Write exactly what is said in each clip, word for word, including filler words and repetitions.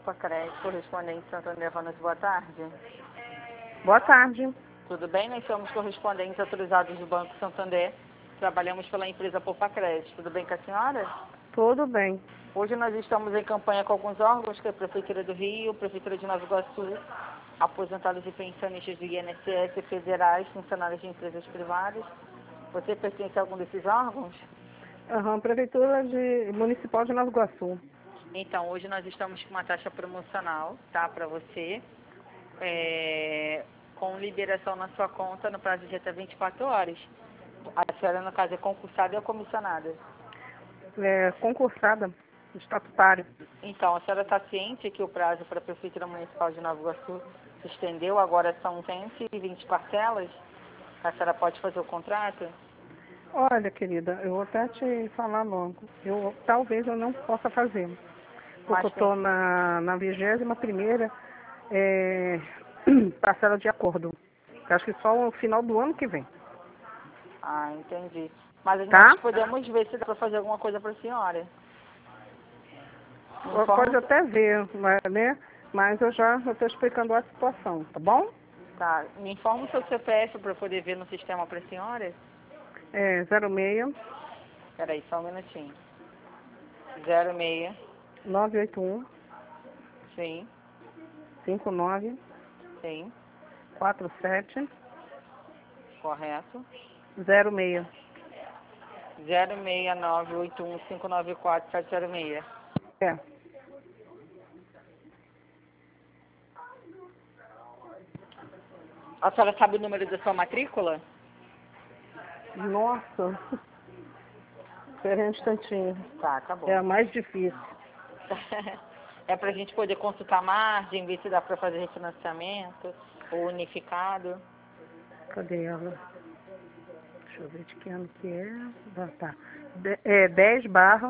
Crédito, correspondente Santander Vanas, boa tarde. Boa tarde. Tudo bem? Nós somos correspondentes autorizados do Banco Santander. Trabalhamos pela empresa Poupa Crédito. Tudo bem com a senhora? Tudo bem. Hoje nós estamos em campanha com alguns órgãos, que é a Prefeitura do Rio, Prefeitura de Nova Iguaçu, aposentados e pensionistas do I N S S, federais, funcionários de empresas privadas. Você pertence a algum desses órgãos? Aham, Prefeitura de, Municipal de Nova Iguaçu. Então, hoje nós estamos com uma taxa promocional, tá, para você, é, com liberação na sua conta no prazo de até vinte e quatro horas. A senhora, no caso, é concursada ou comissionada? É, concursada, estatutária. Então, a senhora está ciente que o prazo para a Prefeitura Municipal de Nova Iguaçu se estendeu, agora são cento e vinte parcelas? A senhora pode fazer o contrato? Olha, querida, eu vou até te falar logo. Eu, talvez eu não possa fazer. Porque Mas eu estou na, na vigésima primeira é, parcela de acordo. Eu acho que só no final do ano que vem. Ah, entendi. Mas Tá? nós podemos ver se dá para fazer alguma coisa para a senhora. Pode Informa- até ver, né? Mas eu já estou explicando a situação, tá bom? Tá, me informa o seu C P F para eu poder ver no sistema para a senhora. É zero seis Peraí, só um minutinho. Zero seis, nove oito um sim, cinco nove sim, quatro sete correto. zero seis. Zero seis nove oito um cinco nove quatro sete zero seis. É. A senhora sabe o número da sua matrícula? Nossa. Espera um instantinho. Tá, tá bom. É a mais difícil. É pra gente poder consultar a margem, ver se dá pra fazer refinanciamento ou unificado. Cadê ela? Deixa eu ver de que ano que é. Ah, tá. De, é dez barra.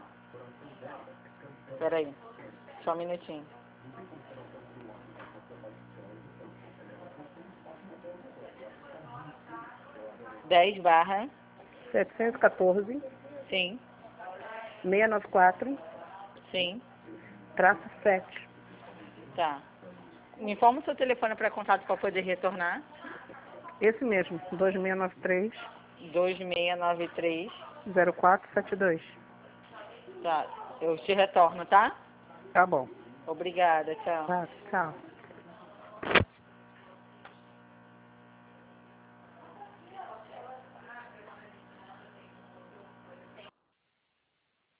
Peraí, só um minutinho. dez barra, setecentos e quatorze, sim, seiscentos e noventa e quatro, sim, traço sete. tá. Me informa o seu telefone para contato para poder retornar. Esse mesmo, dois seis nove três, dois seis nove três. zero quatro sete dois. Tá, eu te retorno, tá? Tá bom. Obrigada, tchau. Tá, tchau.